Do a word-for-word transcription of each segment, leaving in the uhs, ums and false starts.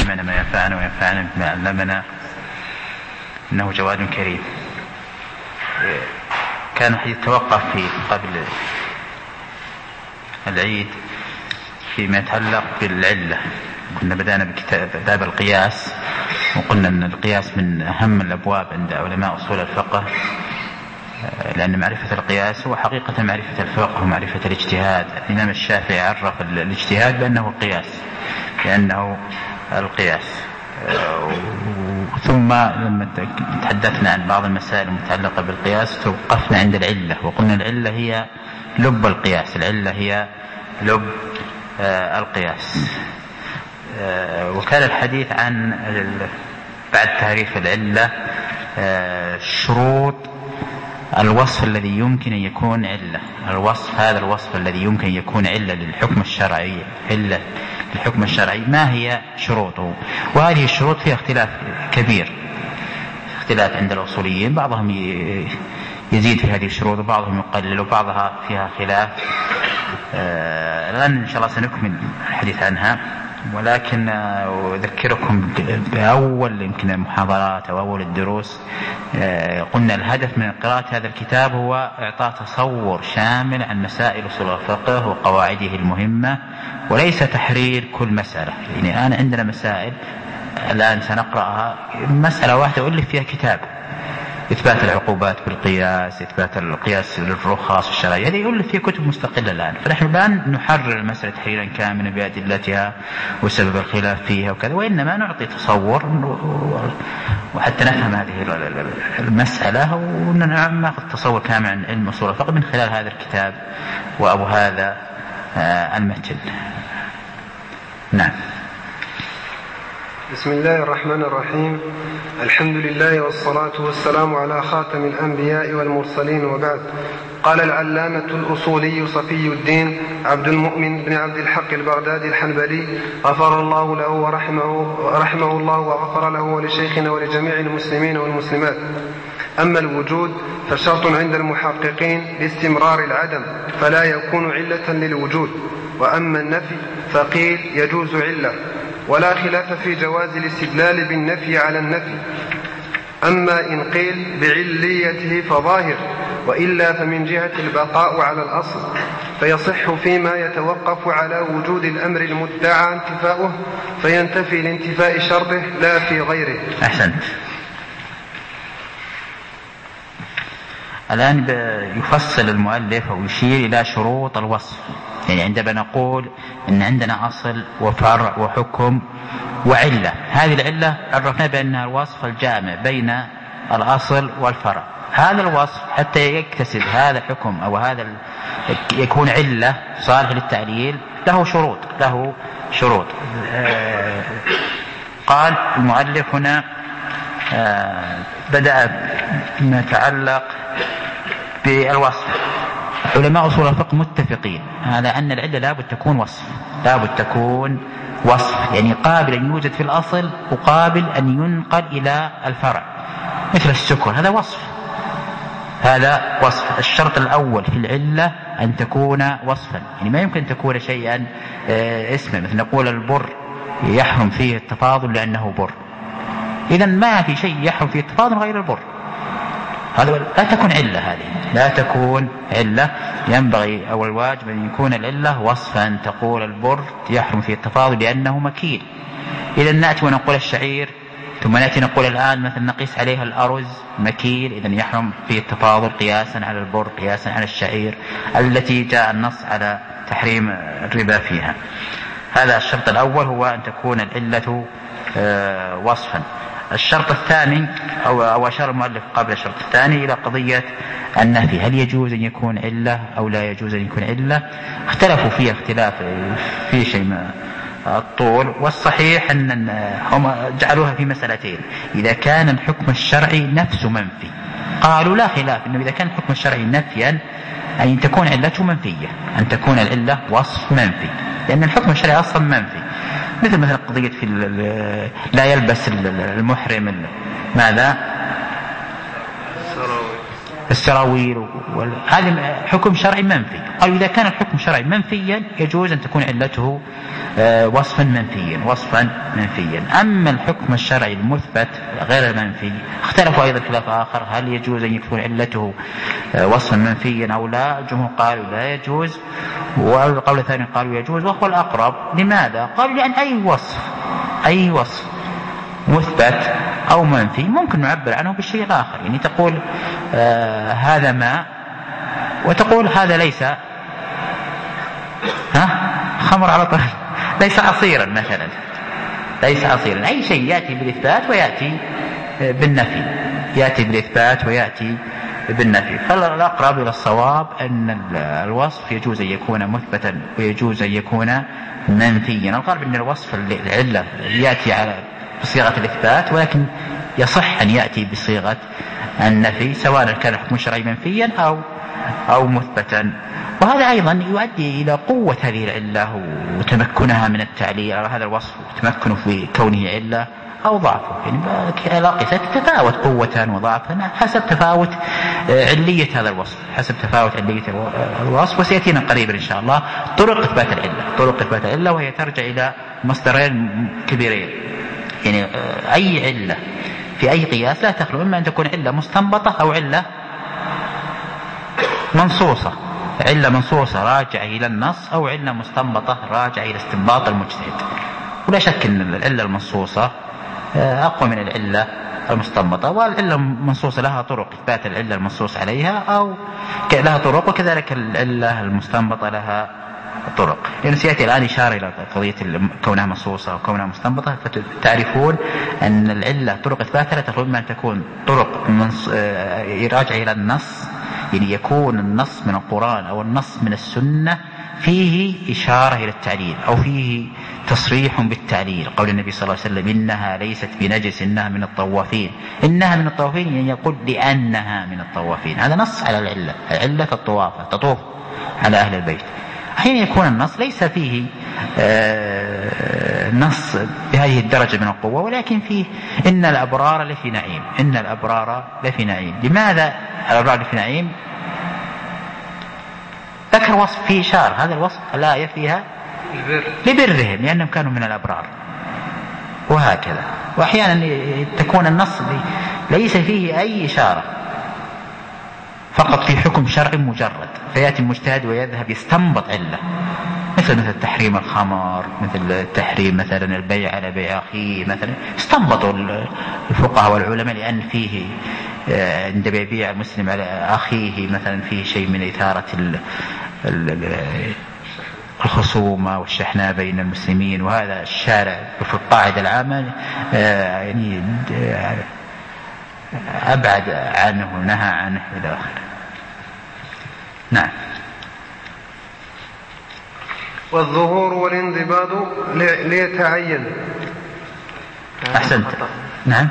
علمنا ما ينفعنا وينفعنا بما علمنا، إنه جواد كريم. كان الحديث توقف في قبل العيد فيما يتعلق بالعلة. كنا بدأنا بكتاب باب القياس، وقلنا أن القياس من أهم الأبواب عند علماء أصول الفقه، لأن معرفة القياس هو حقيقة معرفة الفقه ومعرفة الاجتهاد. الإمام الشافعي عرف الاجتهاد بأنه القياس، لأنه القياس. ثم لما تحدثنا عن بعض المسائل المتعلقة بالقياس توقفنا عند العلة، وقلنا العلة هي لب القياس، العلة هي لب القياس. وكان الحديث عن بعد تعريف العلة شروط الوصف الذي يمكن أن يكون علة. الوصف هذا الوصف الذي يمكن أن يكون علة للحكم الشرعي، علة للحكم الشرعي، ما هي شروطه؟ وهذه الشروط فيها اختلاف كبير، اختلاف عند الأصوليين، بعضهم يزيد في هذه الشروط وبعضهم يقلل وبعضها فيها خلاف. الآن إن شاء الله سنكمل الحديث عنها، ولكن أذكركم بأول يمكن المحاضرات أو أول الدروس قلنا الهدف من قراءة هذا الكتاب هو إعطاء تصور شامل عن مسائل أصول الفقه وقواعده المهمة، وليس تحرير كل مسألة. يعني الآن عندنا مسائل الآن سنقرأها، مسألة واحدة ألف فيها كتاب، إثبات العقوبات بالقياس، إثبات القياس للرخص الشرعية، هذه ألف فيها كتب مستقلة الآن. فنحن الآن نحرر المسألة تحريرا كاملا بأدلتها وسبب الخلاف فيها وكذا، وإنما نعطي تصور وحتى نفهم هذه المسألة ونأخذ تصور كامل عن علم أصول الفقه من خلال هذا الكتاب وأبو هذا المتن. نعم. بسم الله الرحمن الرحيم. الحمد لله والصلاة والسلام على خاتم الأنبياء والمرسلين، وبعد. قال العلامة الأصولي صفي الدين عبد المؤمن بن عبد الحق البغدادي الحنبلي غفر الله له ورحمه رحمه الله وغفر له ولشيخنا ولجميع المسلمين والمسلمات: أما الوجود فشرط عند المحققين لاستمرار العدم، فلا يكون علة للوجود. وأما النفي فقيل يجوز علة، ولا خلاف في جواز الاستدلال بالنفي على النفي. أما إن قيل بعليته فظاهر، وإلا فمن جهة البقاء على الأصل، فيصح فيما يتوقف على وجود الأمر المدعى انتفاؤه، فينتفي لانتفاء شرطه لا في غيره. أحسنت. الآن يفصل المؤلف ويشير إلى شروط الوصف. يعني عندما نقول إن عندنا أصل وفرع وحكم وعلة، هذه العلة عرفنا بأنها الوصف الجامع بين الأصل والفرع. هذا الوصف حتى يكتسب هذا الحكم أو هذا يكون علة صالح للتعليل له شروط، له شروط. قال المؤلف هنا بدأ ما يتعلق بالوصف. علماء أصول الفقه متفقين على أن العلة لابد تكون وصف، لابد تكون وصف، يعني قابل أن يوجد في الأصل وقابل أن ينقل إلى الفرع، مثل السكر، هذا وصف، هذا وصف. الشرط الأول في العلة أن تكون وصفا، يعني ما يمكن تكون شيئا اسما، مثل نقول البر يحرم فيه التفاضل لأنه بر، إذن ما في شيء يحرم فيه التفاضل غير البر، هذا لا تكون علة، هذه لا تكون علة. ينبغي أو الواجب أن يكون العلة وصفا، تقول البر يحرم فيه التفاضل لأنه مكيل. إذا نأتي ونقول الشعير، ثم نأتي نقول الآن مثلا نقيس عليها الأرز مكيل، إذن يحرم فيه التفاضل قياسا على البر، قياسا على الشعير التي جاء النص على تحريم الربا فيها. هذا الشرط الأول، هو أن تكون العلة وصفا. الشرط الثاني أو أشار المؤلف قبل الشرط الثاني إلى قضية النفي، هل يجوز أن يكون علة أو لا يجوز أن يكون علة؟ اختلفوا فيها اختلاف في شيء ما الطول، والصحيح أن هم جعلوها في مسألتين: إذا كان الحكم الشرعي نفسه منفي، قالوا لا خلاف أنه إذا كان الحكم الشرعي نفيا أن تكون علته منفية، أن تكون العلة وصف منفي، لأن الحكم الشرعي أصلا منفي، مثل مثل قضية في لا يلبس المحرم ماذا السراويل، هذا حكم شرعي منفي. قالوا إذا كان الحكم الشرعي منفيا يجوز أن تكون علته وصفا منفيا وصفا منفيا. أما الحكم الشرعي المثبت غير المنفي اختلفوا أيضا خلاف آخر، هل يجوز أن يكون علته وصفا منفيا أو لا؟ الجمهور قالوا لا يجوز، والقول الثاني قالوا يجوز، وهو الأقرب. لماذا؟ قالوا لأن أي وصف أي وصف مثبت أو منفي ممكن نعبر عنه بالشيء الآخر. يعني تقول آه هذا ماء، وتقول هذا ليس ها خمر على طول، ليس عصيرا مثلا، ليس عصيرا. أي شيء يأتي بالإثبات ويأتي بالنفي، يأتي بالإثبات ويأتي بالنفي. فالأقرب إلى الصواب أن الوصف يجوز أن يكون مثبتا ويجوز أن يكون منفيا. الغالب أن الوصف العلة يأتي على بصيغة الإثبات، ولكن يصح أن يأتي بصيغة النفي سواء كان الحكم الشرعي منفيا أو أو مثبتا. وهذا أيضا يؤدي إلى قوة هذه العلة وتمكنها من التعليل على هذا الوصف، وتمكنه في كونه علة أو ضعفه. يعني لاقصة تتفاوت قوة وضعفا حسب تفاوت علية هذا الوصف، حسب تفاوت علية الوصف. وسيأتينا قريبا إن شاء الله طرق إثبات العلة، طرق إثبات العلة، وهي ترجع إلى مصدرين كبيرين. يعني أي علة في أي قياس لا تخلو إما أن تكون علة مستنبطة أو علة منصوصة، علة منصوصة راجعة إلى النص، أو علة مستنبطة راجعة إلى استنباط المجتهد. ولا شك أن العلة المنصوصة أقوى من العلة المستنبطة، والعلة المنصوصة لها طرق إثبات العلة المنصوص عليها أو لها طرق، وكذلك العلة المستنبطة لها طرق. لأنه سيأتي الآن إشارة إلى قضية كونها منصوصة وكونها مستنبطة، فتعرفون أن العلة طرق إثباتها لا تخلو إما أن تكون طرق منص... راجعة إلى النص، يعني يكون النص من القرآن أو النص من السنة فيه إشارة إلى التعليل أو فيه تصريح بالتعليل. قول النبي صلى الله عليه وسلم إنها ليست بنجس إنها من الطوافين، إنها من الطوافين يعني يقول لأنها من الطوافين، هذا نص على العلة، العلة في الطوافة تطوف على أهل البيت. أحيانا يكون النص ليس فيه آه نص بهذه الدرجة من القوة، ولكن فيه إن الأبرار لفي نعيم، إن الأبرار لفي نعيم. لماذا الأبرار لفي نعيم؟ ذكر وصف فيه إشارة، هذا الوصف الآية فيها لبرهم لأنهم كانوا من الأبرار، وهكذا. وأحيانا تكون النص ليس فيه أي إشارة، فقط في حكم شرعي مجرد، فيأتي المجتهد ويذهب يستنبط علة، مثل مثل تحريم الخمر، مثل تحريم مثلا البيع على بيع أخيه مثلا. استنبطوا الفقهاء والعلماء لأن فيه عند بيع مسلم على أخيه مثلا فيه شيء من إثارة الخصومة والشحناء بين المسلمين، وهذا الشارع في القاعدة العامة يعني أبعد عنه ونهى عنه إلى آخره. نعم. والظهور والانضباط ليتعين. أحسنت. نعم.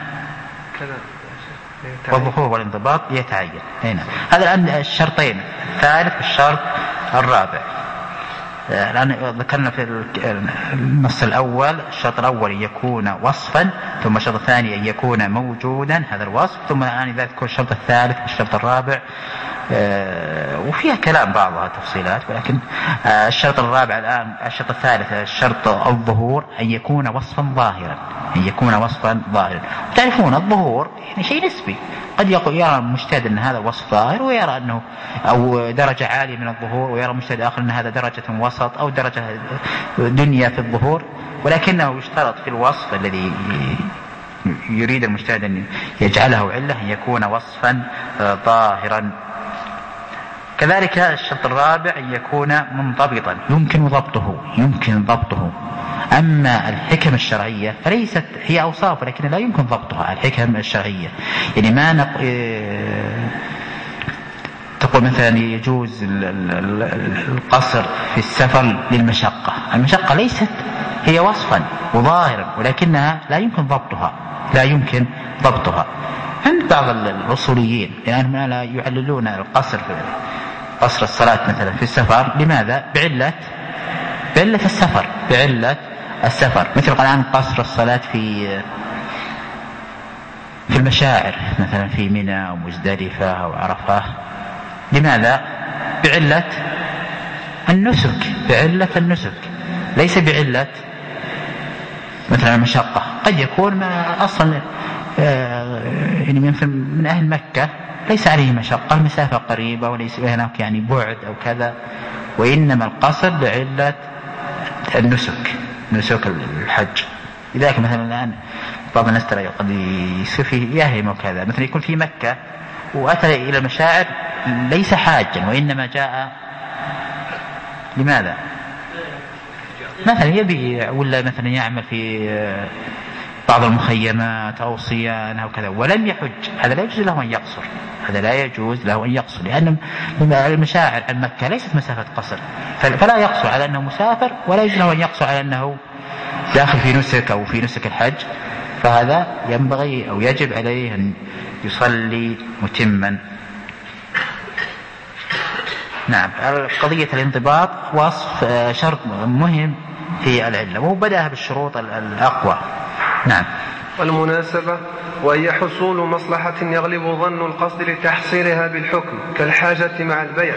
والظهور والانضباط ليتعين. هنا هذا الآن الشرطين، الثالث والشرط الرابع. الآن ذكرنا في النص الأول الشرط الأول يكون وصفا، ثم الشرط الثاني أن يكون موجودا هذا الوصف، ثم الآن إذا ذكر الشرط الثالث والشرط الرابع، وفيها كلام بعضها تفصيلات، ولكن الشرط الرابع الآن الشرط الثالث الشرط الظهور أن يكون وصفا ظاهرا، أن يكون وصفا ظاهرا. تعرفون الظهور يعني شيء نسبي، قد يرى المجتهد أن هذا الوصف ظاهر ويرى أنه أو درجة عالية من الظهور، ويرى مجتهد آخر أن هذا درجة وسط أو درجة دنيا في الظهور، ولكنه يشترط في الوصف الذي يريد المجتهد أن يجعله علة أن يكون وصفا ظاهرا. كذلك الشرط الرابع أن يكون منضبطا يمكن ضبطه يمكن ضبطه. أما الحكم الشرعية فليست هي أوصاف لكن لا يمكن ضبطها. الحكم الشرعية يعني ما نق... تقول مثلا يجوز القصر في السفر للمشقة، المشقة ليست هي وصفا وظاهرا ولكنها لا يمكن ضبطها لا يمكن ضبطها عند بعض الأصوليين لأنهم يعني لا يعللون القصر في قصر الصلاة مثلا في السفر. لماذا؟ بعلة بعلة السفر بعلة السفر مثل الآن قصر الصلاة في في المشاعر مثلا في منى ومزدلفة أو عرفة. لماذا؟ بعلة النسك، بعلة النسك، ليس بعلة مثلا المشقة. قد يكون ما أصلا يعني من أهل مكة ليس عليه مشقة، المسافة قريبة وليس هناك يعني بعد أو كذا، وإنما القصد لعلة النسك، نسك الحج. لذلك مثلا الآن بعض الناس ترى قد يصير فيه يهم وكذا، مثلا يكون في مكة وأتى إلى المشاعر ليس حاجا وإنما جاء لماذا؟ مثلا يبيع ولا مثلا يعمل في بعض المخيمات أو صيانة أو كذا ولم يحج، هذا لا يجوز له أن يقصر، هذا لا يجوز له أن يقصر، لأن المشاعر عن مكة ليست مسافة قصر، فلا يقصر على أنه مسافر ولا يجوز له أن يقصر على أنه داخل في نسك أو في نسك الحج، فهذا ينبغي أو يجب عليه أن يصلي متما. نعم. قضية الانضباط وصف شرط مهم في العلة، وهو بدأها بالشروط الأقوى. نعم. والمناسبة وهي حصول مصلحة يغلب ظن القصد لتحصيلها بالحكم كالحاجة مع البيع،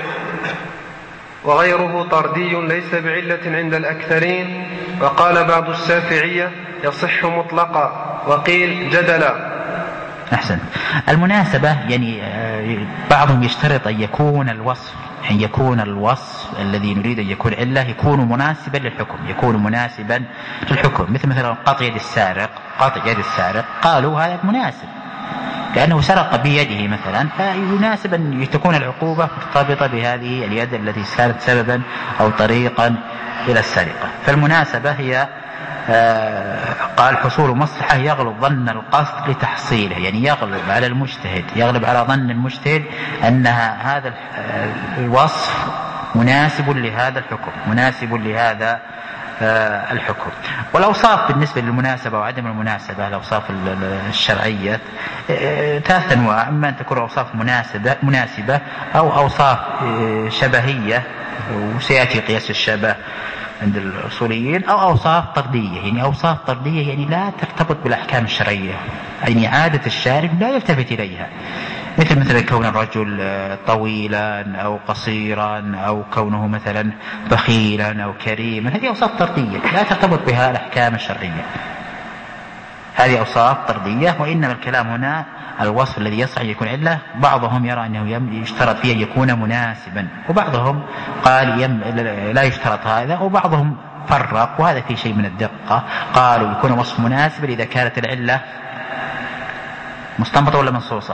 وغيره طردي ليس بعلة عند الأكثرين. وقال بعض الشافعية يصح مطلقا، وقيل جدلا. أحسن. المناسبة يعني بعضهم يشترط أن يكون الوصف أن يكون الوصف الذي نريد أن يكون علة يكون مناسبا للحكم، يكون مناسبا للحكم، مثل مثلا قطع يد السارق، قطع يد السارق قالوا هذا مناسب لأنه سرق بيده مثلا، فيناسب أن تكون العقوبة مرتبطة بهذه اليد التي كانت سببا أو طريقا إلى السرقة. فالمناسبة هي آه قال حصول مصلحة يغلب ظن القصد لتحصيله، يعني يغلب على المجتهد، يغلب على ظن المجتهد أنها هذا الوصف مناسب لهذا الحكم، مناسب لهذا آه الحكم. والأوصاف بالنسبة للمناسبة وعدم المناسبة، الأوصاف الشرعية آه ثلاث أنواع، إما أن تكون أوصاف مناسبة مناسبة أو أوصاف آه شبهية، وسيأتي قياس الشبه عند الأصوليين، أو أوصاف طردية، يعني أوصاف طردية يعني لا ترتبط بالأحكام الشرعية، يعني عادة الشارع لا يلتفت إليها، مثل مثلا كون الرجل طويلا أو قصيرا أو كونه مثلا بخيلا أو كريما، هذه أوصاف طردية لا ترتبط بها الأحكام الشرعية، هذه أوصاف طردية. وإنما الكلام هنا الوصف الذي يصح يكون علة، بعضهم يرى أنه يشترط فيه أن يكون مناسبا، وبعضهم قال يم لا يشترط هذا، وبعضهم فرق، وهذا فيه شيء من الدقة. قالوا يكون وصف مناسبا إذا كانت العلة مستنبطة ولا منصوصة؟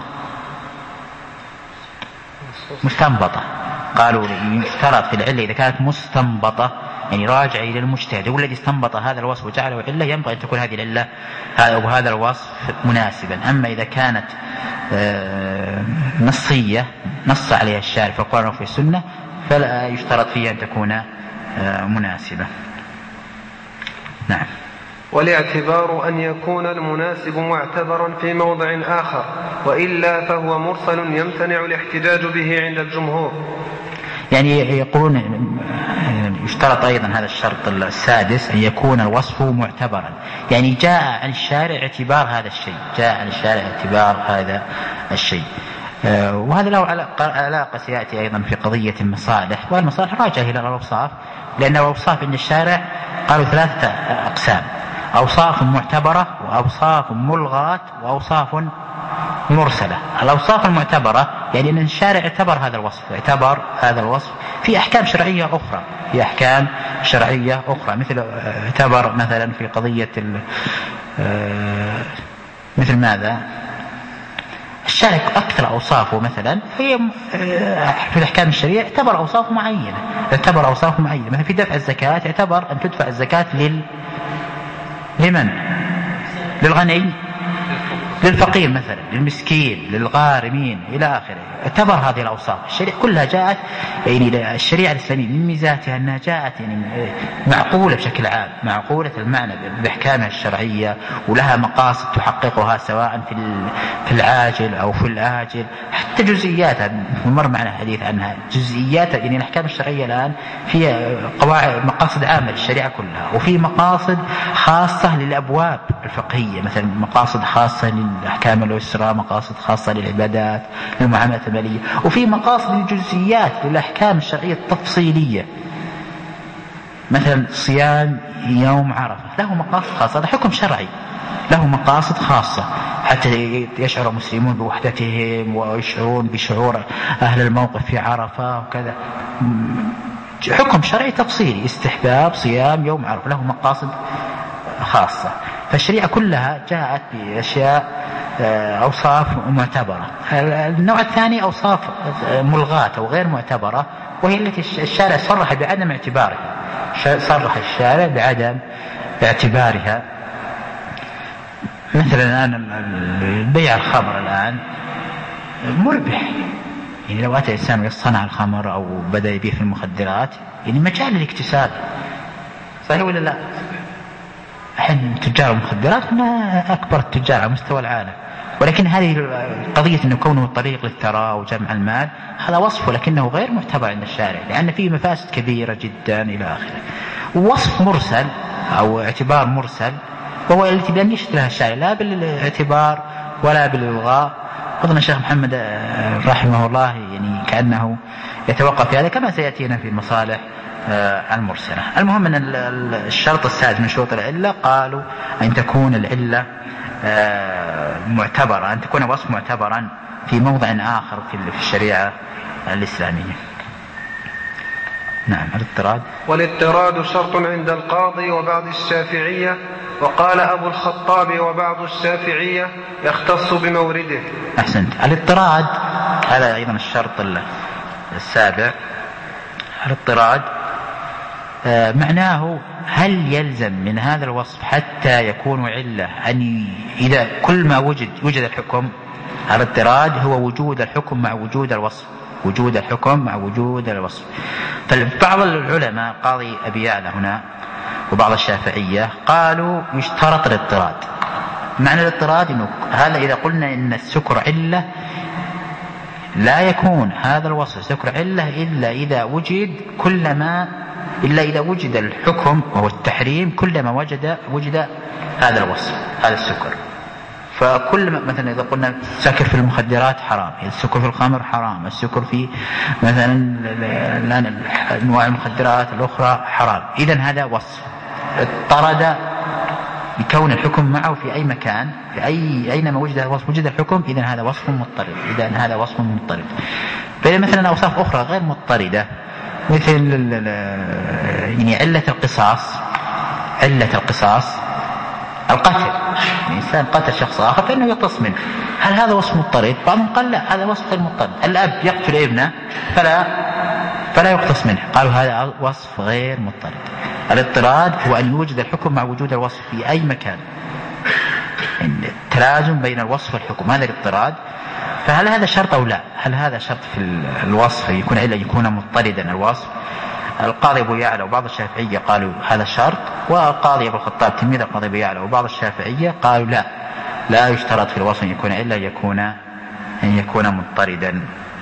مستنبطة. قالوا يشترط في العلة إذا كانت مستنبطة، يعني راجع إلى المجتهد، هو الذي استنبط هذا الوصف وجعله علة، ينبغي أن تكون هذه العلة وهذا الوصف مناسبا. أما إذا كانت نصية نص عليها الشارع في القرآن وفي السنة فلا يشترط فيها أن تكون مناسبة. نعم. والاعتبار أن يكون المناسب معتبرا في موضع آخر، وإلا فهو مرسل يمتنع الاحتجاج به عند الجمهور. يعني يقولون يشترط أيضا هذا الشرط السادس أن يكون الوصف معتبرا، يعني جاء عن الشارع اعتبار هذا الشيء، جاء عن الشارع اعتبار هذا الشيء. وهذا له علاقة سيأتي أيضا في قضية المصالح، والمصالح راجعة إلى الأوصاف، لأن الأوصاف عند الشارع قالوا ثلاثة أقسام: أوصاف معتبرة، وأوصاف ملغاة، وأوصاف مرسلة. الأوصاف المعتبرة يعني أن الشارع اعتبر هذا الوصف، اعتبر هذا الوصف في أحكام شرعية أخرى، في أحكام شرعية أخرى، مثل اعتبر مثلا في قضية مثل ماذا؟ الشارع أكثر أوصافه مثلا هي في الأحكام الشرعية اعتبر أوصاف معينة، اعتبر أوصاف معينة، مثلا في دفع الزكاة اعتبر أن تدفع الزكاة لل لمن؟ للغني، للفقير مثلا، للمسكين، للغارمين إلى آخره، اعتبر هذه الأوصاف. الشريعة كلها جاءت، يعني الشريعة الإسلامية من ميزاتها أنها جاءت يعني معقولة بشكل عام، معقولة المعنى بأحكامها الشرعية، ولها مقاصد تحققها سواء في في العاجل أو في الآجل، حتى جزئياتها مر معنا الحديث عنها، جزئياتها يعني الأحكام الشرعية الآن فيها قواعد مقاصد عامة للشريعة كلها، وفي مقاصد خاصة للأبواب الفقهية، مثلا مقاصد خاصة للأحكام الأسرة، مقاصد خاصة للعبادات، للمعاملات المالية، وفي مقاصد الجزئيات للأحكام الشرعية التفصيلية. مثلا صيام يوم عرفة له مقاصد خاصة، هذا حكم شرعي له مقاصد خاصة حتى يشعر المسلمون بوحدتهم ويشعرون بشعور أهل الموقف في عرفة وكذا. حكم شرعي تفصيلي، استحباب صيام يوم عرفة له مقاصد خاصة. فالشريعة كلها جاءت بأشياء أوصاف معتبرة. النوع الثاني أوصاف ملغاة أو غير معتبرة، وهي التي الشارع صرح بعدم اعتبارها، صرح الشارع بعدم اعتبارها. مثلا الآن بيع الخمر الآن مربح، يعني لو أتى إنسان ويصنع الخمر أو بدأ يبيع في المخدرات يعني مجال للاكتساب، صحيح ولا لا؟ الحين تجار المخدرات ما أكبر التجار على مستوى العالم، ولكن هذه قضية أنه كونه طريق للثراء وجمع المال هذا وصف، ولكنه غير معتبر عند الشارع لأن فيه مفاسد كبيرة جدا إلى آخره. ووصف مرسل أو اعتبار مرسل وهو التي لم يشد لها الشارع لا بالاعتبار ولا بالإلغاء. أظن الشيخ محمد رحمه الله يعني كأنه يتوقف في هذا كما سيأتينا في المصالح المرسلة. المهم أن الشرط السادس من شروط العلة قالوا أن تكون العلة معتبرة، أن تكون وصف معتبرا في موضع آخر في الشريعة الإسلامية. نعم. الاضطراد والاضطراد شرط عند القاضي وبعض الشافعية، وقال أبو الخطاب وبعض الشافعية يختص بمورده. أحسنت. الاضطراد هذا أيضا الشرط السابع. الاضطراد معناه هل يلزم من هذا الوصف حتى يكون علة أن إذا كل ما وجد وجد الحكم. الاضطراد هو وجود الحكم مع وجود الوصف، وجود الحكم مع وجود الوصف. فبعض العلماء قاضي أبي يعلى هنا وبعض الشافعية قالوا يشترط الاضطراد. معنى الاضطراد إنه هذا إذا قلنا إن السكر علة لا يكون هذا الوصف سكر علة إلا إذا وجد كلما إلا إذا وجد الحكم وهو التحريم كلما وجد وجد هذا الوصف هذا السكر. فكل مثلا إذا قلنا سكر في المخدرات حرام، السكر في الخمر حرام، السكر في مثلا أنواع المخدرات الأخرى حرام، إذن هذا وصف اضطرد بكون الحكم معه في أي مكان، في أي أينما وجد وصف وجد الحكم، إذن هذا وصف مضطرد، إذن هذا وصف مضطرد. فإذا مثلا أوصاف أخرى غير مضطردة مثل يعني علة القصاص، علة القصاص القتل، الإنسان قتل شخص آخر فإنه يقتص منه، هل هذا وصف مضطرد؟ بعضهم قال لا هذا وصف غير مضطرد. الأب يقتل ابنه فلا فلا يقتص منه، قالوا هذا وصف غير مضطرد. الاضطراد هو أن يوجد الحكم مع وجود الوصف في أي مكان، التلازم بين الوصف والحكم، هذا الاضطراد. فهل هذا شرط أو لا؟ هل هذا شرط في الوصف يكون إلا يكون مضطردا الوصف؟ القاضي أبو يعلى وبعض الشافعية قالوا هذا شرط، والقاضي أبو الخطاب تلميذ القاضي أبو يعلى وبعض الشافعية قالوا لا لا يشترط في الوصف أن يكون إلا يكون أن يكون مضطردا.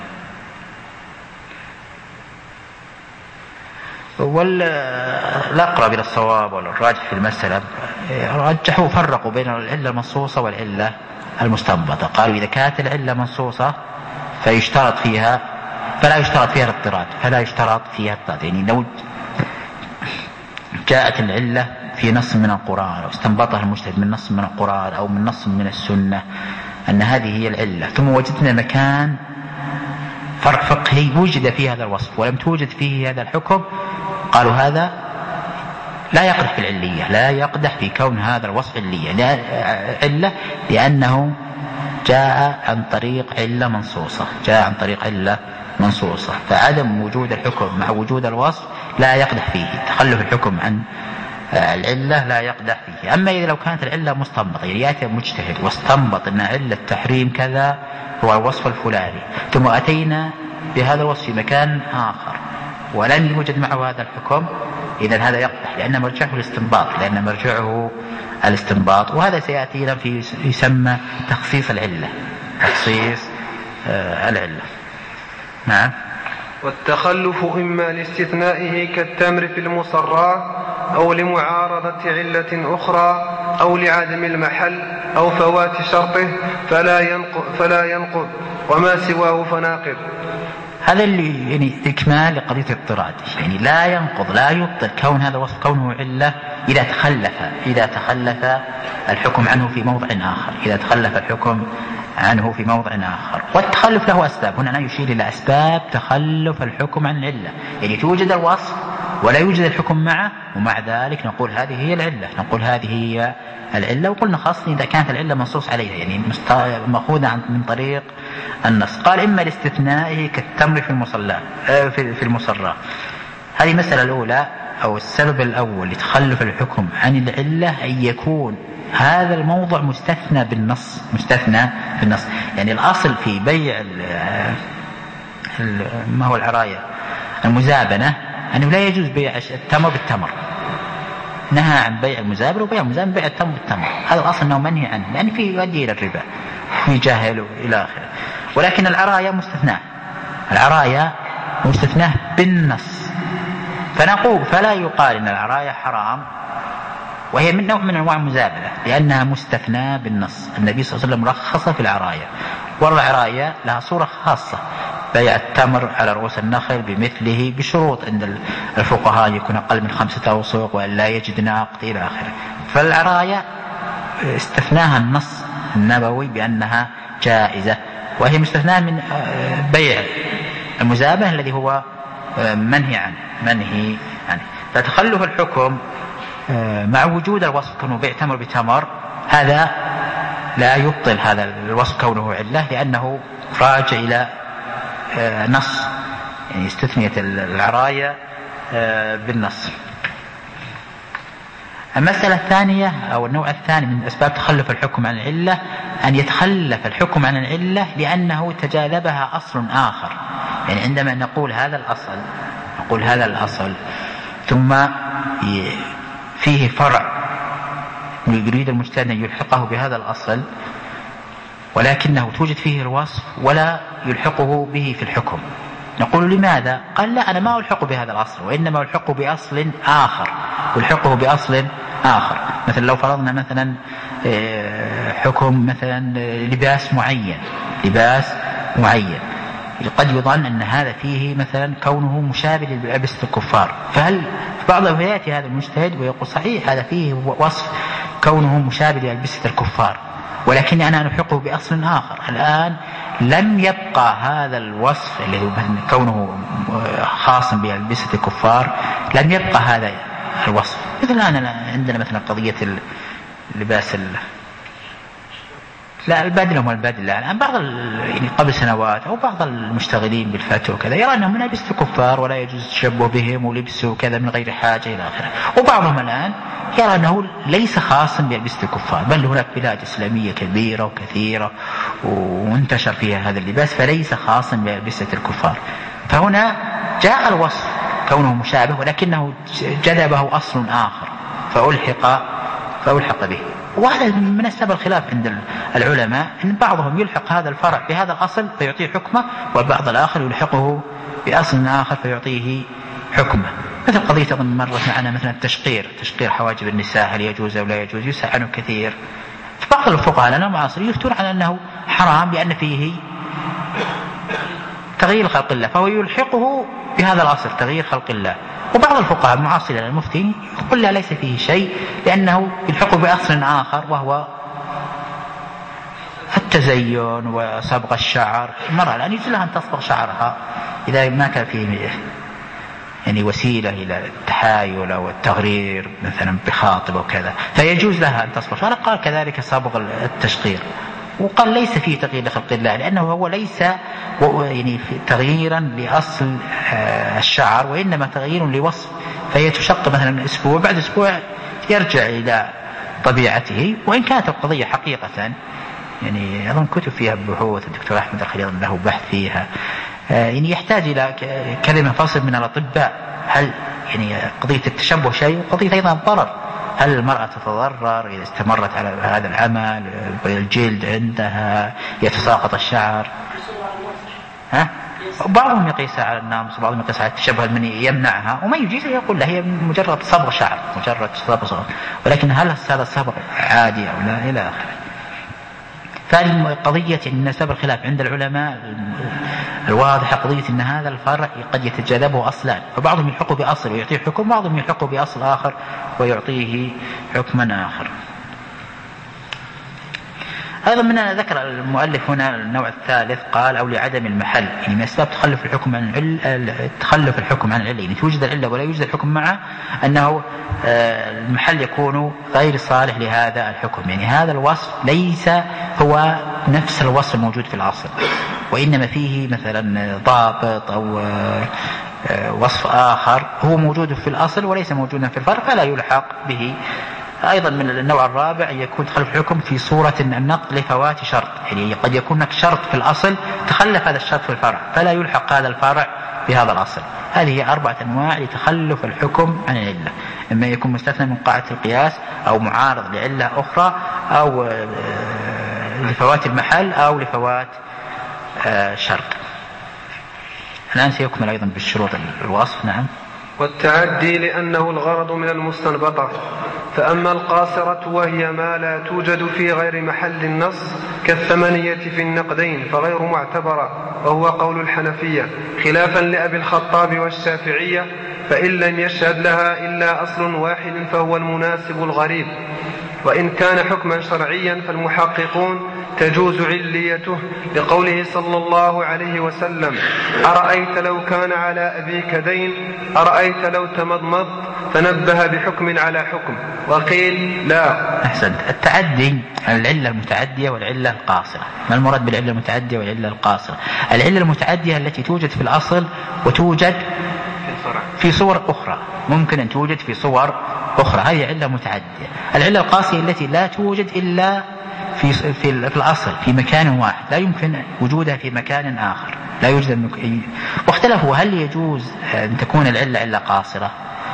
والأقرب إلى الصواب والراجح في المسألة رجحوا فرقوا بين العلة المنصوصة والعلة المستنبطة. قالوا إذا كانت العلة منصوصة فيشترط فيها فلا يشترط فيها الاضطراد، فلا يشترط فيها الاضطراد. يعني لو جاءت العلة في نص من القرآن أو استنبطها المجتهد من نص من القرآن أو من نص من السنة أن هذه هي العلة، ثم وجدنا مكان فرع فقهي وجد فيه هذا الوصف ولم توجد فيه هذا الحكم، قالوا هذا لا يقدح في العلية، لا يقدح في كون هذا الوصف علية علة، لأنه جاء عن طريق علة منصوصة، جاء عن طريق علة منصوصة. فعدم وجود الحكم مع وجود الوصف لا يقدح فيه، تخلف الحكم عن العلة لا يقدح فيه. أما إذا لو كانت العلة مستنبطة، يعني يأتي مجتهد واستنبط أن علة تحريم كذا هو الوصف الفلاني، ثم أتينا بهذا الوصف في مكان آخر ولم يوجد معه هذا الحكم، إذن هذا يقدح لأن مرجعه الاستنباط، لأن مرجعه الاستنباط. وهذا سيأتينا في يسمى تخصيص العلة، تخصيص آه العلة. نعم. والتخلف إما لاستثنائه كالتمر في المصرات أو لمعارضة علة أخرى أو لعدم المحل أو فوات شرطه فلا ينقض, فلا ينقض وما سواه فناقض. هذا اللي يعني إكمال لقضية الاضطراد، يعني لا ينقض لا يبطل كون هذا الوصف كونه علة إذا تخلف إذا تخلف الحكم عنه في موضع آخر إذا تخلف الحكم عنه في موضع آخر. والتخلف له أسباب، هنا يشير إلى أسباب تخلف الحكم عن العلة، يعني توجد الوصف ولا يوجد الحكم معه، ومع ذلك نقول هذه هي العلة نقول هذه هي العلة وقلنا خاصة إذا كانت العلة منصوص عليها، يعني مأخوذة من طريق النص. قال إما لاستثنائه كالتمر في المصلى في المصرى. هذه المسألة الأولى أو السبب الأول لتخلف الحكم عن العلة أن يكون هذا الموضع مستثنى بالنص مستثنى بالنص يعني الأصل في بيع ما هو العراية المزابنة أنه لا يجوز بيع التمر بالتمر، نهى عن بيع المزابنة وبيع المزابنة بيع التمر بالتمر، هذا الأصل أنه منهي عنه لأن فيه يؤدي إلى الربا يجاهل إلى آخره. ولكن العراية مستثناه العراية مستثناه بالنص، فنقول فلا يقال إن العراية حرام وهي من نوع من أنواع المزابنة لأنها مستثنى بالنص. النبي صلى الله عليه وسلم رخص في العراية، والعراية لها صورة خاصة بيع التمر على رؤوس النخل بمثله بشروط عند الفقهاء يكون أقل من خمسة أوسق وأن لا يجد ناقد إلى آخره. فالعراية استثناها النص النبوي بأنها جائزة وهي مستثناة من بيع المزابنة الذي هو منهي عنه منهي عنه. فتخلف الحكم مع وجود الوصف كونه بيع تمر بتمر هذا لا يبطل هذا الوصف كونه علة لأنه راجع إلى نص، يعني استثنيت العراية بالنص. المسألة الثانية أو النوع الثاني من أسباب تخلف الحكم عن العلة أن يتخلف الحكم عن العلة لأنه تجاذبها أصل آخر، يعني عندما نقول هذا الأصل نقول هذا الأصل ثم فيه فرع يريد المجتهد أن يلحقه بهذا الأصل ولكنه توجد فيه الوصف ولا يلحقه به في الحكم، نقول لماذا؟ قال لا أنا ما ألحقه بهذا الأصل وإنما ألحقه بأصل آخر ألحقه بأصل آخر. مثلا لو فرضنا مثلا حكم مثلا لباس معين لباس معين قد يظن أن هذا فيه مثلا كونه مشابه للبسة الكفار، فهل بعض يأتي هذا المجتهد ويقول صحيح هذا فيه وصف كونه مشابه للبسة الكفار ولكني أنا ألحقه بأصل آخر. الآن لم يبقى هذا الوصف اللي هو كونه خاص بلبسة الكفار لم يبقى هذا الوصف. مثل الآن عندنا مثلا قضية اللباس لا البدلة والبدلة الآن بعض يعني قبل سنوات أو بعض المشتغلين بالفتوى وكذا يرى أنهم من لبسة الكفار ولا يجوز التشبه بهم ولبسوا كذا من غير حاجة إلى آخره، وبعضهم الآن يرى أنه ليس خاصا بلبسة الكفار بل هناك بلاد إسلامية كبيرة وكثيرة وانتشر فيها هذا اللباس فليس خاصا بلبسة الكفار. فهنا جاء الوصف كونه مشابه ولكنه جذبه أصل آخر فألحق فألحق به. وهذا من أسباب الخلاف عند العلماء أن بعضهم يلحق هذا الفرع بهذا الأصل فيعطيه حكمه والبعض الآخر يلحقه بأصل آخر فيعطيه حكمه. مثل قضية أظن مرت معنا مثلا التشقير تشقير حواجب النساء هل يجوز أو لا يجوز يسأل عنه كثير. بعض الفقهاء لنا معاصرين يفتون على أنه حرام لأن فيه تغيير خلق الله فهو يلحقه بهذا الأصل تغيير خلق الله. وبعض الفقهاء المعاصرين المفتين يقول لا ليس فيه شيء لأنه يلحقه بأصل آخر وهو التزين وصبغ الشعر. المرأة الآن يجوز لها أن تصبغ شعرها إذا ما كان فيه يعني وسيلة إلى التحايل أو التغرير مثلا بخاطب وكذا فيجوز لها أن تصبغ شعرها. قال كذلك صبغ التشقير وقال ليس فيه تغيير لخلق الله لأنه هو ليس يعني تغييرا لأصل الشعر وإنما تغيير لوصف فهي تشق مثلا أسبوع بعد أسبوع يرجع إلى طبيعته. وإن كانت القضية حقيقة يعني أظن كتب فيها بحوث الدكتور أحمد الخليل له بحث فيها يعني يحتاج إلى كلمة فصل من الأطباء هل يعني قضية التشبه شيء وقضية أيضا الضرر هل المرأة تتضرر إذا استمرت على هذا العمل الجلد عندها يتساقط الشعر ها؟ بعضهم يقيس على الناموس وبعضهم يقيس على التشبه المني يمنعها وما يجيز يقول له هي مجرد صبغ شعر مجرد صبغ صبغ ولكن هل هذا الصبغ عادي أو لا إلى آخره. فالقضية إن سبب الخلاف عند العلماء الواضحة قضية أن هذا الفرع قد يتجاذبه أصلان، فبعضهم يلحقه بأصل ويعطيه حكم، بعضهم يلحقه بأصل آخر ويعطيه حكما آخر. أيضا من ذكر المؤلف هنا النوع الثالث، قال أو لعدم المحل، يعني من أسباب تخلف الحكم عن العلة، تخلف الحكم عن العلة، يعني توجد العلة ولا يوجد الحكم معه، أنه المحل يكون غير صالح لهذا الحكم، يعني هذا الوصف ليس هو نفس الوصف الموجود في الأصل، وإنما فيه مثلا ضابط أو وصف آخر هو موجود في الأصل وليس موجودا في الفرع فلا يلحق به. أيضا من النوع الرابع أن يكون تخلف الحكم في صورة النقل لفوات شرط، يعني قد يكون هناك شرط في الأصل تخلف هذا الشرط في الفرع فلا يلحق هذا الفرع بهذا الأصل. هذه أربعة أنواع لتخلف الحكم عن العلة، إما يكون مستثنى من قاعدة القياس أو معارض لعلة أخرى أو لفوات المحل أو لفوات شرط. الآن سيكمل أيضا بالشروط الوصف. نعم. والتعدي لأنه الغرض من المستنبطة. فأما القاصرة وهي ما لا توجد في غير محل النص كالثمانية في النقدين فغير معتبرة، وهو قول الحنفية خلافا لأبي الخطاب والشافعية، فإن لم يشهد لها إلا أصل واحد فهو المناسب الغريب. وإن كان حكما شرعيا فالمحققون تجوز عليته لقوله صلى الله عليه وسلم أرأيت لو كان على أبيك دين أرأيت لو تمضمض، فنبه بحكم على حكم. وقيل لا. أحسنت. التعدي العلة المتعدية والعلة القاصرة. ما المراد بالعلة المتعدية والعلة القاصرة؟ العلة المتعدية التي توجد في الأصل وتوجد في صور أخرى، ممكن أن توجد في صور أخرى، هذه علة متعدية. العلة القاصرة التي لا توجد إلا في في في الأصل في مكان واحد، لا يمكن وجودها في مكان آخر، لا يوجد. واختلفوا هل يجوز أن تكون العلة علة قاصرة؟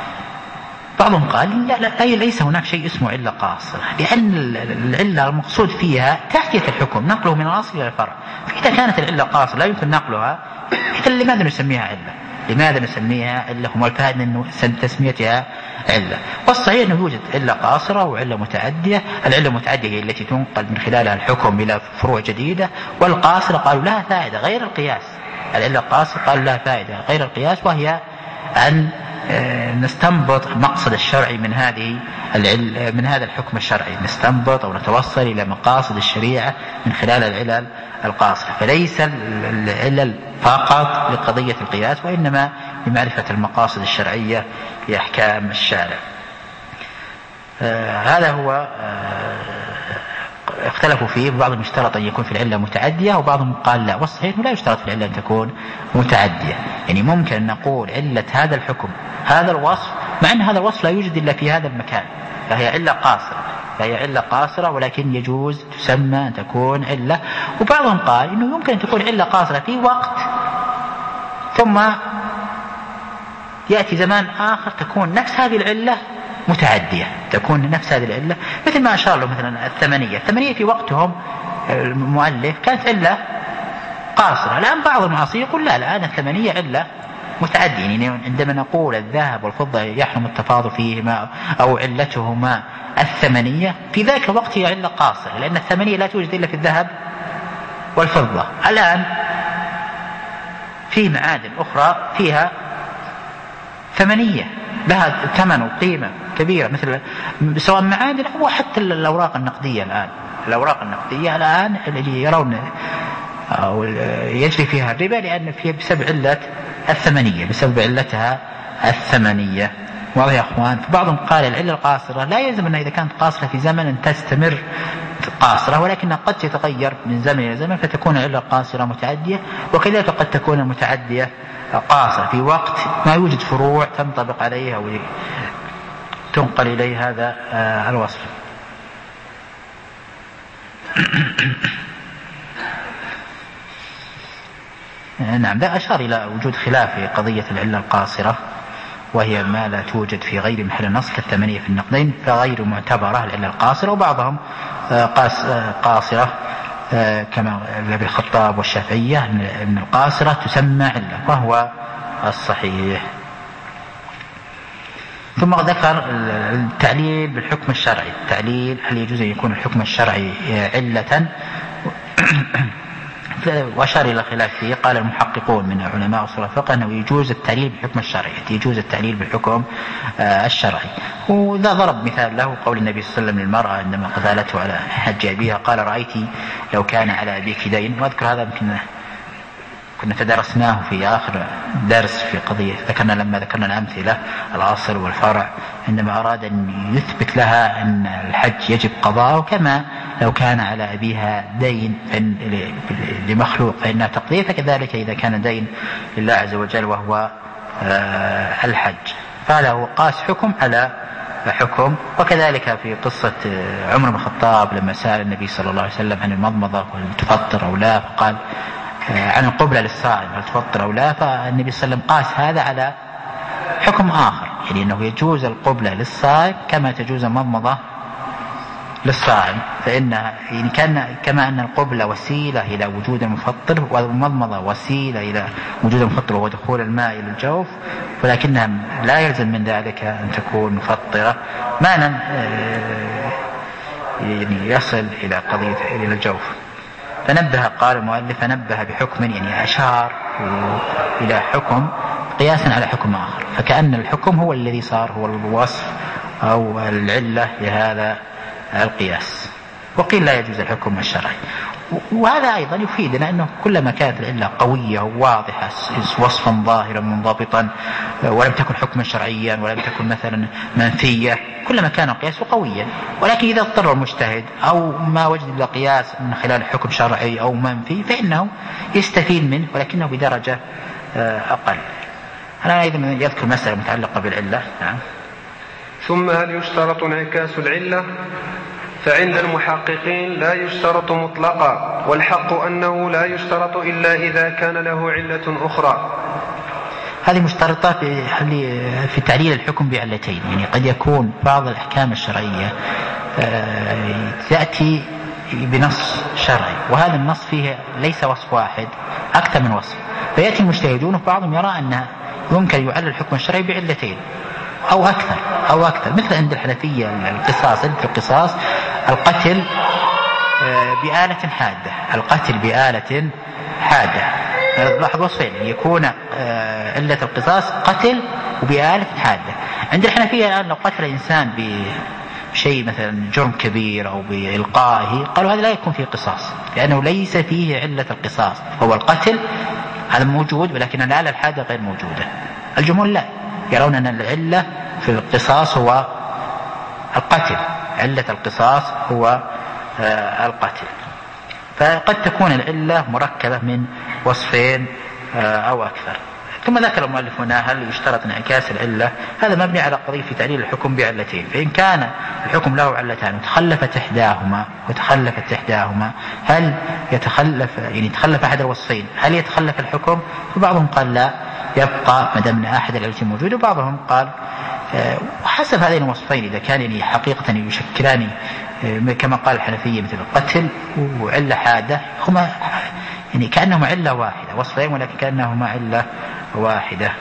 بعضهم قال لا, لا ليس هناك شيء اسمه علة قاصرة، لأن العلة المقصود فيها تعدية الحكم، نقله من الأصل إلى الفرع. فإذا كانت العلة قاصرة لا يمكن نقلها، إذن لماذا نسميها علة؟ لماذا نسميها علة؟ هم الفائدة أنه تسميتها علة. والصحيح أنه يوجد علة قاصرة وعلة متعدية. العلة المتعدية هي التي تنقل من خلالها الحكم إلى فروع جديدة، والقاصرة قالوا لها فائدة غير القياس. العلة القاصرة قالوا لها فائدة غير القياس، وهي أن نستنبط المقصد الشرعي من هذه من هذا الحكم الشرعي، نستنبط أو نتوصل إلى مقاصد الشريعة من خلال العلل القاصرة. فليس العلل فقط لقضية القياس، وإنما لمعرفة المقاصد الشرعية في أحكام الشارع. آه هذا هو آه اختلفوا فيه، وبعضهم اشترط أن يكون في العلة متعدية وبعضهم قال لا. والصحيح لا يشترط في العلة أن تكون متعدية، يعني ممكن أن نقول علة هذا الحكم هذا الوصف، مع أن هذا الوصف لا يوجد إلا في هذا المكان، فهي علة قاصرة فهي علة قاصرة ولكن يجوز تسمى أن تكون علة. وبعضهم قال إنه يمكن أن تكون علة قاصرة في وقت ثم يأتي زمان آخر تكون نفس هذه العلة متعدية، تكون نفس هذه العلة، مثل ما أشار له مثلا الثمانية. الثمانية في وقتهم المؤلف كانت علة قاصرة. الآن بعض المعاصرين يقول لا الآن الثمانية علة متعدية، يعني عندما نقول الذهب والفضة يحرم التفاضل فيهما أو علتهما الثمانية، في ذاك الوقت هي علة قاصرة، لأن الثمانية لا توجد إلا في الذهب والفضة. الآن في معادن أخرى فيها ثمانية لها ثمن وقيمة كبيرة، مثل سواء معادن أو حتى الأوراق النقدية. الآن الأوراق النقدية الآن اللي يرون أو يجري فيها الربا لأن فيها بسبب علة الثمانية، بسبب علتها الثمانية. واضح يا أخوان؟ فبعضهم قال العلة القاصرة لا يلزم أنها إذا كانت قاصرة في زمن أن تستمر قاصرة، ولكنها قد تتغير من زمن إلى زمن فتكون العلة القاصرة متعدية، وكذلك قد تكون المتعدية قاصرة في وقت ما يوجد فروع تنطبق عليها وتنقل إليه هذا الوصف. نعم. ذا أشار إلى وجود خلاف في قضية العلة القاصرة، وهي ما لا توجد في غير محل النص كالثمانية في النقدين، فغير معتبرة العلة القاصرة. وبعضهم قاصرة كما ابن الخطاب والشافعية أن القاصرة تسمى علة، وهو الصحيح. ثم ذكر التعليل بالحكم الشرعي. التعليل هل يجوز أن يكون الحكم الشرعي علة؟ وأشار إلى خلاف فيه. قال المحققون من علماء أصول الفقه أنه يجوز التعليل بالحكم الشرعي، يجوز التعليل بالحكم الشرعي. وذا ضرب مثال له قول النبي صلى الله عليه وسلم للمرأة عندما قتلته على حج أبيها قال رأيت لو كان على أبيك دين. وأذكر هذا يمكن كنا تدرسناه في آخر درس في قضية ذكرنا لما ذكرنا الأمثلة الأصل والفرع، عندما أراد أن يثبت لها أن الحج يجب قضاءه كما لو كان على أبيها دين لمخلوق فإنها تقضيه، فكذلك إذا كان دين لله عز وجل وهو الحج فهذا هو قاس حكم على حكم. وكذلك في قصة عمر بن الخطاب لما سأل النبي صلى الله عليه وسلم عن المضمضة هل تفطر أو لا، فقال عن القبلة للصائم هل تفطر أو لا، فالنبي صلى الله عليه وسلم قاس هذا على حكم آخر، يعني أنه يجوز القبلة للصائم كما تجوز المضمضة للصائم، فإنها يعني كان كما أن القبلة وسيلة إلى وجود المفطر والمضمضة وسيلة إلى وجود المفطر وهو دخول الماء إلى الجوف، ولكنها لا يلزم من ذلك أن تكون مفطرة ما لم يعني يصل إلى قضية إلى الجوف. فنبه قال المؤلف نبه بحكم يعني أشار إلى حكم قياسا على حكم آخر، فكأن الحكم هو الذي صار هو الوصف أو العلة لهذا القياس. وقيل لا يجوز الحكم الشرعي. وهذا أيضا يفيدنا أنه كلما كانت العلة قوية وواضحة وصفا ظاهرا منضبطا ولم تكن حكما شرعيا ولم تكن مثلا منفية كلما كان القياس قويا. ولكن إذا اضطر المجتهد أو ما وجد إلا قياس من خلال حكم شرعي أو منفي فإنه يستفيد منه ولكنه بدرجة أقل. أنا أيضا يذكر مسألة متعلقة بالعلة. نعم. ثم هل يشترط انعكاس العلة؟ فعند المحققين لا يشترط مطلقا، والحق أنه لا يشترط إلا إذا كان له علة أخرى. هذه مشترطات في تعليل الحكم بعلتين، يعني قد يكون بعض الأحكام الشرعية تأتي بنص شرعي وهذا النص فيه ليس وصف واحد أكثر من وصف، فيأتي المجتهدون وبعضهم يرى أنه يمكن يعلل الحكم الشرعي بعلتين أو أكثر أو أكثر مثل عند الحنفية القصاص. في القصاص القتل بآلة حادة، القتل بآلة حادة لاحظ وصفين يكون علة القصاص قتل وبآلة حادة. عند الحنفية الآن لو قتل إنسان بشيء مثلا جرم كبير أو بإلقائه قالوا هذا لا يكون فيه قصاص لأنه ليس فيه علة القصاص، هو القتل هذا موجود ولكن الآلة الحادة غير موجودة. الجمهور لا، يرون أن العلة في القصاص هو القتل، علة القصاص هو القتل. فقد تكون العلة مركبة من وصفين أو أكثر. ثم ذكر المؤلف هنا هل يشترط انعكاس العلة؟ هذا مبني على قضية في تعليل الحكم بعلتين، فإن كان الحكم له علتان وتخلفت إحداهما وتخلفت إحداهما هل يتخلف يعني تخلف أحد الوصفين هل يتخلف الحكم؟ فبعضهم قال لا يبقى ما دام أحد العلتين موجود، وبعضهم قال وحسب هذين الوصفين إذا كان يعني حقيقة يشكلان كما قال الحنفية مثل القتل وعلة حادة هما يعني كأنهما علة واحدة، وصفين ولكن كأنهما علة واحدة.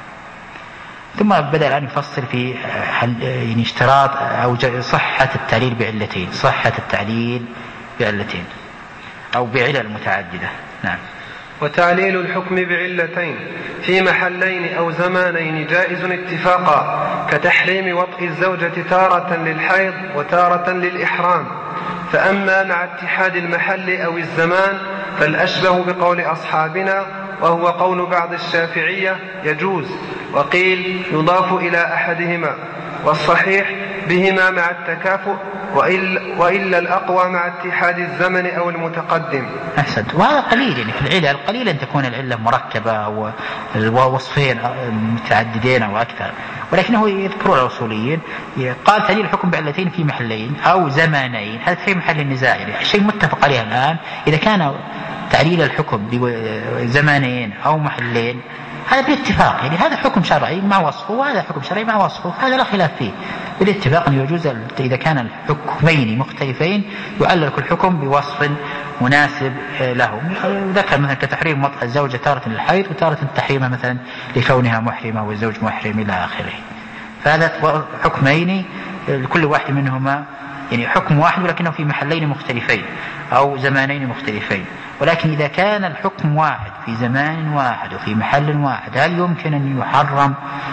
ثم بدأ الآن يفصل في يعني اشتراط أو صحة التعليل بعلتين، صحة التعليل بعلتين أو بعلل متعددة. نعم. وتعليل الحكم بعلتين في محلين أو زمانين جائز اتفاقا، كتحريم وطئ الزوجة تارة للحيض وتارة للإحرام. فأما مع اتحاد المحل أو الزمان فالأشبه بقول أصحابنا وهو قول بعض الشافعية يجوز، وقيل يضاف إلى أحدهما، والصحيح بهما مع التكافؤ وإلا, وإلا الأقوى مع اتحاد الزمن أو المتقدم. أحسنت. وهذا قليل يعني في العلة القليل أن تكون العلة مركبة أو وصفين متعددين أو أكثر، ولكنه يذكرون الأصوليين قال تعليل الحكم بعلتين في محلين أو زمانين، هذا في محل النزاع يعني الشيء متفق عليه الآن. إذا كان تعليل الحكم بزمانين أو محلين هذا بالاتفاق، يعني هذا حكم شرعي مع وصفه وهذا حكم شرعي مع وصفه، هذا لا خلاف فيه بالاتفاق أن يجوز إذا كان الحكمين مختلفين يعلل كل حكم بوصف مناسب له. ذكر مثلا كتحريم وطئ الزوجة تارة للحيض وتارة تحريمها مثلا لكونها محرمة والزوج محرم إلى آخره، فهذا حكمين لكل واحد منهما يعني حكم واحد ولكنه في محلين مختلفين أو زمانين مختلفين. ولكن إذا كان الحكم واحد في زمان واحد وفي محل واحد، هل يمكن أن يحرم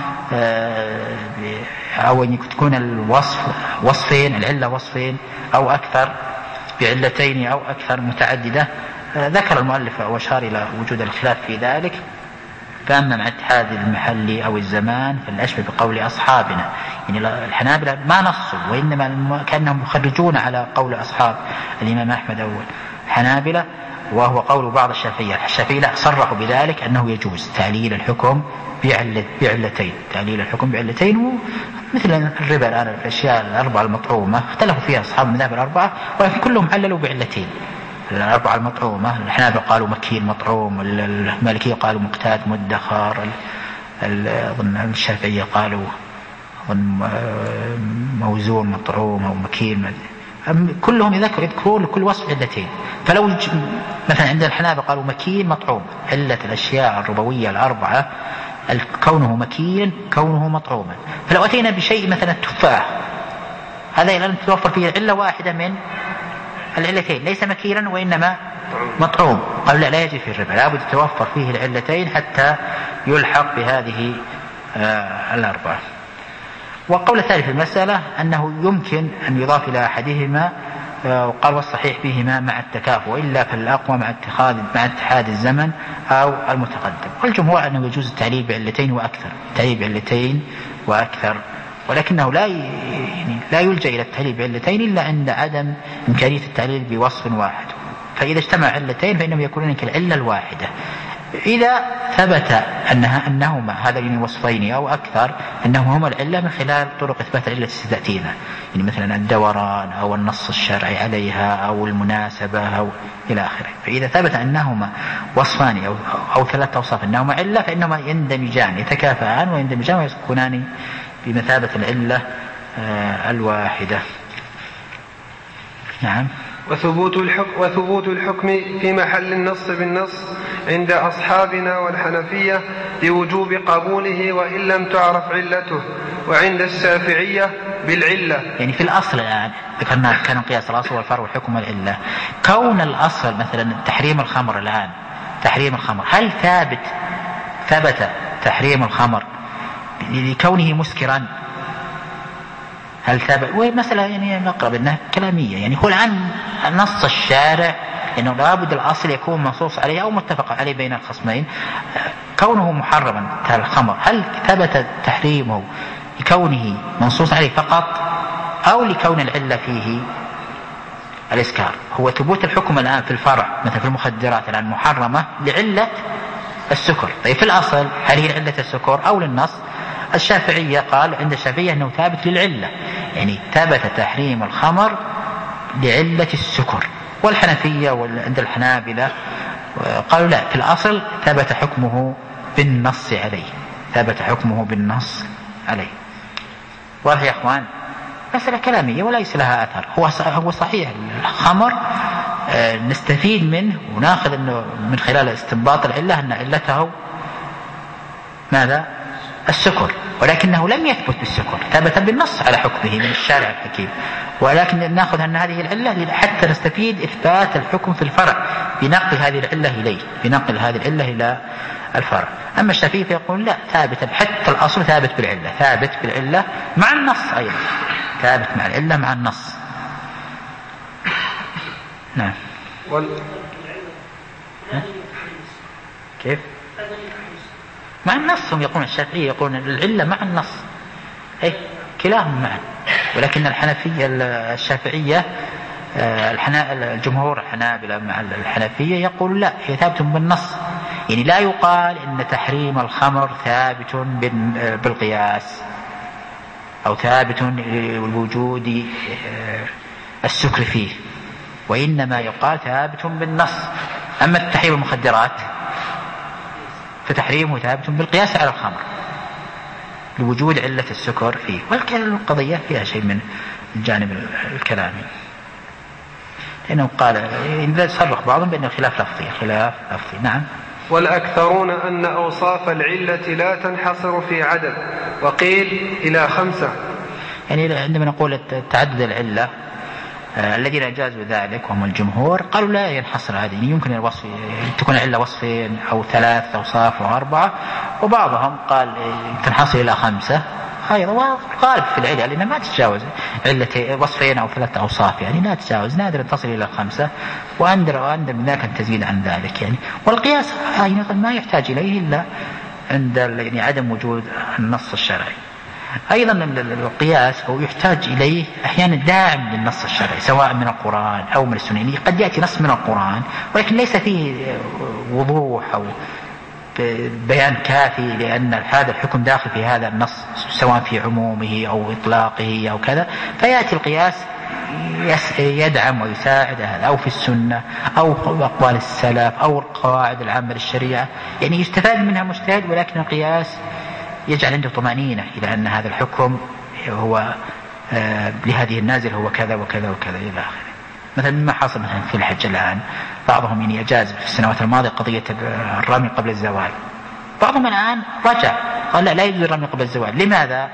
أو أن تكون الوصف وصفين، العلة وصفين أو أكثر، بعلتين أو أكثر متعددة؟ ذكر المؤلف وأشار إلى وجود الخلاف في ذلك. فأما مع اتحاد المحل أو الزمان فالأشبه بقول أصحابنا، يعني الحنابلة ما نصوا وإنما كأنهم يخرجون على قول أصحاب الإمام أحمد أو الحنابلة، وهو قول بعض الشافعية. الشافعية صرحوا بذلك أنه يجوز تعليل الحكم بعلتين، تعليل الحكم بعلتين، مثل الربا الآن الأشياء الأربعة المطعومة اختلفوا فيها أصحاب المذاهب الأربعة، ولكن كلهم عللوا بعلتين. الأربعة المطعومة الحنابلة قالوا مكيل مطعوم، المالكية قالوا مقتات مدخر، الشافعية قالوا موزون مطعوم أو مكيل، كلهم يذكرون لكل وصف علتين. فلو مثلا عند الحنابلة قالوا مكيل مطعوم، علة الأشياء الربوية الأربعة كونه مكيلا كونه مطعوما. فلو أتينا بشيء مثلا التفاح، هذا لن تتوفر فيه علة واحدة من العلتين، ليس مكيلا وإنما مطعوم، قالوا لا لا يجي في الربا، لابد تتوفر فيه العلتين حتى يلحق بهذه آه الأربعة. والقول الثالث في المسألة أنه يمكن أن يضاف إلى أحدهما، وقال والصحيح فيهما مع التكافؤ، وإلا فالأقوى مع اتخاذ مع اتحاد الزمن أو المتقدم. والجمهور أنه يجوز التعليل بعلتين وأكثر، التعليل بعلتين وأكثر، ولكنه لا يعني لا يلجأ إلى التعليل بعلتين إلا عند عدم إمكانية التعليل بوصف واحد. فإذا اجتمع علتين فإنهم يكونون كالعلة الواحدة. إذا ثبت أنها أنهما هذين وصفين أو أكثر أنهما هما العلة من خلال طرق إثبات العلة ستأتينا، يعني مثلا الدوران أو النص الشرعي عليها أو المناسبة أو إلى آخره. فإذا ثبت أنهما وصفان أو, أو ثلاثة أوصاف أنهما علة فإنهما يندمجان يتكافئان ويندمجان ويكونان بمثابة العلة آه الواحدة. نعم. وثبوت الحكم, وثبوت الحكم في محل النص بالنص عند أصحابنا والحنفية بوجوب قبوله وإن لم تعرف علته، وعند الشافعية بالعلة. يعني في الأصل الآن ذكرنا كان قياس الأصل والفرع والحكم والعلة. كون الأصل مثلا تحريم الخمر الآن، تحريم الخمر هل ثابت ثبت تحريم الخمر لكونه مسكرا؟ هل ثبت؟ ومسألة يعني نقرب انها كلامية، يعني هو الآن نص الشارع انه لابد الاصل يكون منصوص عليه او متفق عليه بين الخصمين. كونه محرما الخمر هل ثبت تحريمه لكونه منصوص عليه فقط او لكون العلة فيه الاسكار؟ هو ثبوت الحكم الآن في الفرع مثل في المخدرات الآن محرمة لعلة السكر. طيب في الأصل هل هي علة السكر أو للنص؟ الشافعية قال عند الشافعية أنه ثابت للعلة، يعني ثبت تحريم الخمر لعلة السكر. والحنفية وعند الحنابلة قالوا لا، في الأصل ثبت حكمه بالنص عليه، ثبت حكمه بالنص عليه. وهي يا أخوان مسألة كلامية وليس لها أثر. هو هو صحيح الخمر نستفيد منه وناخذ أنه من خلال استنباط العلة أن علته ماذا؟ السكر، ولكنه لم يثبت بالسكر، ثبت بالنص على حكمه من الشارع الحكيم. ولكن ناخذ أن هذه العلة حتى نستفيد إثبات الحكم في الفرع بنقل هذه العلة إليه، بنقل هذه العلة إلى الفرع. أما الشافعي يقول لا، ثابت حتى الأصل ثابت بالعلة، ثابت بالعلة مع النص أيضا، ثابت مع العلة مع النص. نعم. وال... كيف؟ مع النص. هم يقولون الشافعية يقولون العلة مع النص، أي كلاهم معا. ولكن الحنفية الشافعية الجمهور الحنابلة مع الحنفية يقول لا، هي ثابت بالنص. يعني لا يقال إن تحريم الخمر ثابت بالقياس أو ثابت لوجود السكر فيه، وإنما يقال ثابت بالنص. أما تحريم المخدرات فتحريمه ثابت بالقياس على الخمر لوجود علة السكر فيه. والقضية فيها شيء من الجانب الكلامي، لأنه قال إذا صرح بعضهم بأن الخلاف لفظي، خلاف لفظي. نعم. والأكثرون أن أوصاف العلة لا تنحصر في عدد، وقيل إلى خمسة. يعني عندما نقول تعدد العلة آه الذين أجازوا ذلك وهم الجمهور قالوا لا ينحصر هذه، يمكن الوصف تكون العلة وصفين أو ثلاث أوصاف أو أربعة، وبعضهم قال تنحصر إلى خمسة أيضا، وغالب في العلة لأنها ما تتجاوز علة وصفين أو ثلاثة أوصاف، يعني لا تتجاوز، نادر تصل إلى خمسة، وأندر وأندر من ذلك أن تزيد عن ذلك يعني. والقياس أيضا ما يحتاج إليه إلا عند يعني عدم وجود النص الشرعي. أيضا القياس هو يحتاج إليه أحيانا داعم للنص الشرعي سواء من القرآن أو من السنة، يعني قد يأتي نص من القرآن ولكن ليس فيه وضوح أو بيان كافي لأن هذا الحكم داخل في هذا النص سواء في عمومه أو إطلاقه أو كذا، فيأتي القياس يدعم ويساعد هذا، أو في السنة أو أقوال السلف أو القواعد العامة للشريعة، يعني يستفاد منها مجتهد، ولكن القياس يجعل عنده طمأنينة إلى أن هذا الحكم هو آه لهذه النازل هو كذا وكذا وكذا إلى آخره. مثلا مما حصل مثلا في الحج الآن، بعضهم يعني يجاز في السنوات الماضية قضية الرمي قبل الزوال، بعضهم الآن رجع قال لا لا يجوز الرمي قبل الزوال. لماذا؟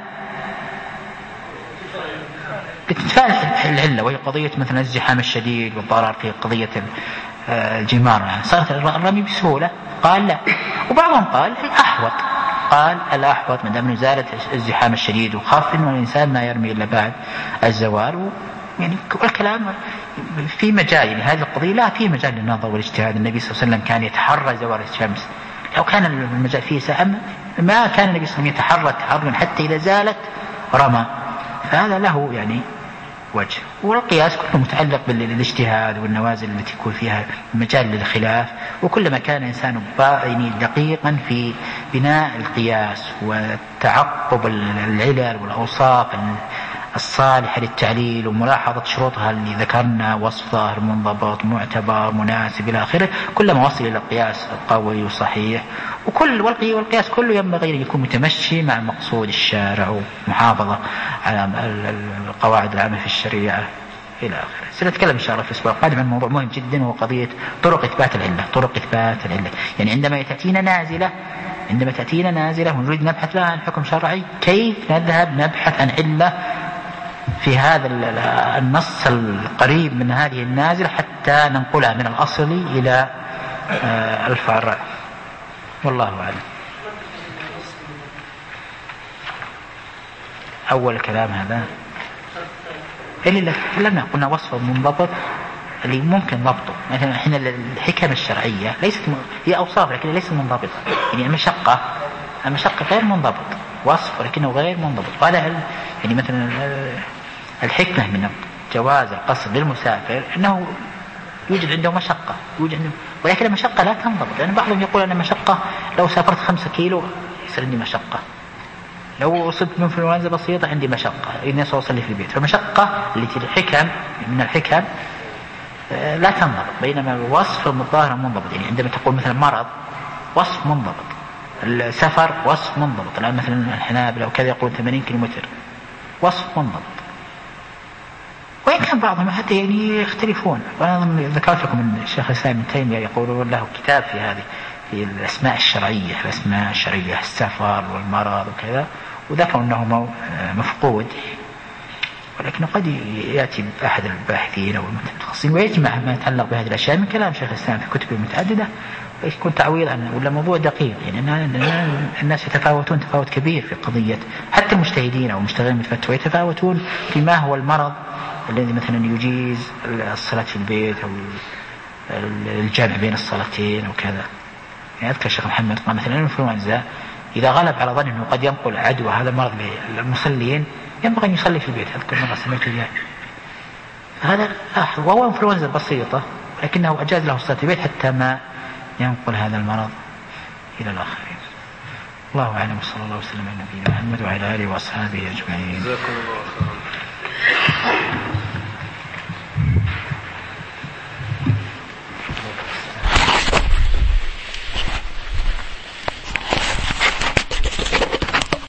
بتتفاعل العلة وهي قضية مثلا الزحام الشديد والضرر في قضية الجمار، صارت الرمي بسهولة قال لا. وبعضهم قال الأحوط، قال الأحوط من دام زالت الزحام الشديد وخاف إنه الإنسان ما يرمي إلا بعد الزوال، يعني الكلام في مجال، يعني هذه القضية لا في مجال للنظر والاجتهاد. النبي صلى الله عليه وسلم كان يتحرى زوال الشمس، لو كان المجال فيه سهم ما كان النبي صلى الله عليه وسلم يتحرى تحرى حتى إذا زالت رمى، فهذا له يعني وجه. والقياس كله متعلق بالاجتهاد والنوازل التي يكون فيها مجال للخلاف، وكلما كان الإنسان يعني دقيقا في بناء القياس وتعقب العلل والأوصاف الصالحة للتعليل وملاحظة شروطها اللي ذكرنا، وصف ظاهر منضبط معتبر مناسب إلى آخره، كلما وصل إلى القياس قوي وصحيح. وكل والقياس كله ينبغي أن يكون متمشي مع مقصود الشارع ومحافظة على القواعد العامة في الشريعة إلى آخره. سنتكلم إن شاء الله في الأسبوع القادم عن موضوع مهم جدا وهو قضية طرق إثبات العلة. طرق إثبات العلة يعني عندما تأتينا نازلة عندما تأتينا نازلة ونريد نبحث لها عن حكم شرعي، كيف نذهب نبحث عن علة في هذا النص القريب من هذه النازلة حتى ننقلها من الأصل إلى الفرع. والله أعلم. أول كلام هذا اللي تكلمنا قلنا وصف منضبط اللي ممكن ضبطه. مثلا احنا الحكم الشرعية ليست م... هي أوصاف لكن ليست منضبطة، يعني المشقة المشقة غير منضبط وصف ولكنه غير منضبط. وهذا يعني مثلا الحكمة من جواز القصر للمسافر أنه يوجد عنده مشقة يوجد عنده، ولكن المشقة لا تنضبط، لأن يعني بعضهم يقول أن المشقة لو سافرت خمسة كيلو يصير عندي مشقة، لو وصلت من انفلونزا بسيطة عندي مشقة إني أصلي في البيت. فالمشقة التي الحكم من الحكم لا تنضبط، بينما الوصف الظاهر منضبط. يعني عندما تقول مثلا مرض وصف منضبط، السفر وصف منضبط. الآن مثلا الحنابلة وكذا يقول ثمانين كيلومتر وصف منضبط، وإن كان بعضهم حتى يعني يختلفون. وأنا ذكرت لكم أن الشيخ الإسلام ابن تيمية يقولون له كتاب في هذه في الأسماء الشرعية الأسماء الشرعية السفر والمرض وكذا، وذكروا أنه مفقود، ولكن قد يأتي أحد الباحثين أو المتخصصين ويجمع ما يتعلق بهذه الأشياء من كلام شيخ الإسلام في كتبه المتعددة، ويكون تعويض عنه. ولا موضوع دقيق، يعني الناس يتفاوتون تفاوت كبير في قضية، حتى المجتهدين أو المشتغلين بالفتوى يتفاوتون في ما هو المرض الذي مثلا يجيز الصلاة في البيت أو الجمع بين الصلاتين أو كذا. يعني أذكر الشيخ محمد قال مثلا الإنفلونزا إذا غلب على ظن أنه قد ينقل عدوى هذا المرض للمصلين ينبغي أن يصلي في البيت. أذكر مرة سمعته إياه هذا أحد، وهو إنفلونزا بسيطة لكنه أجاز له الصلاة في البيت حتى ما ينقل هذا المرض إلى الآخرين. الله أعلم، صلى الله وسلم على نبينا محمد وعلى آله وأصحابه أجمعين.